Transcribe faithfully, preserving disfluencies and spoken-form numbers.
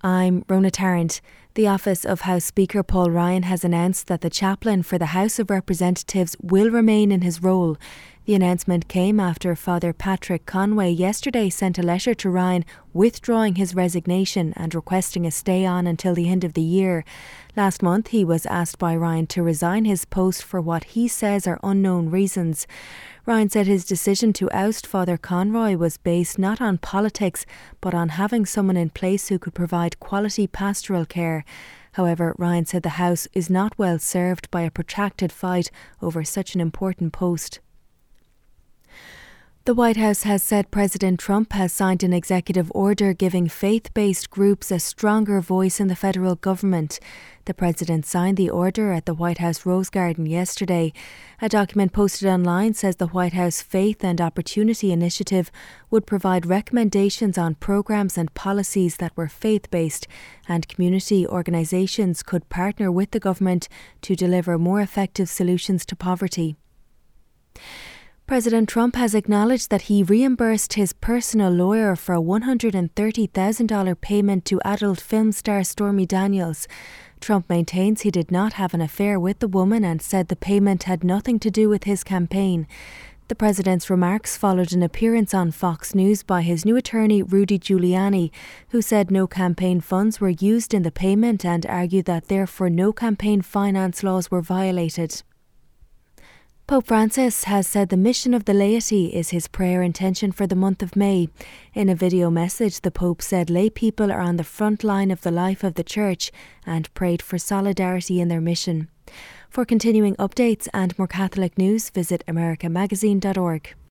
I'm Rona Tarrant. The office of House Speaker Paul Ryan has announced that the chaplain for the House of Representatives will remain in his role. The announcement came after Father Patrick Conway yesterday sent a letter to Ryan withdrawing his resignation and requesting a stay on until the end of the year. Last month he was asked by Ryan to resign his post for what he says are unknown reasons. Ryan said his decision to oust Father Conroy was based not on politics but on having someone in place who could provide quality pastoral care. However, Ryan said the House is not well served by a protracted fight over such an important post. The White House has said President Trump has signed an executive order giving faith-based groups a stronger voice in the federal government. The President signed the order at the White House Rose Garden yesterday. A document posted online says the White House Faith and Opportunity Initiative would provide recommendations on programs and policies that were faith-based, and community organisations could partner with the government to deliver more effective solutions to poverty. President Trump has acknowledged that he reimbursed his personal lawyer for a one hundred thirty thousand dollars payment to adult film star Stormy Daniels. Trump maintains he did not have an affair with the woman and said the payment had nothing to do with his campaign. The president's remarks followed an appearance on Fox News by his new attorney Rudy Giuliani, who said no campaign funds were used in the payment and argued that therefore no campaign finance laws were violated. Pope Francis has said the mission of the laity is his prayer intention for the month of May. In a video message, the Pope said lay people are on the front line of the life of the Church and prayed for solidarity in their mission. For continuing updates and more Catholic news, visit america magazine dot org.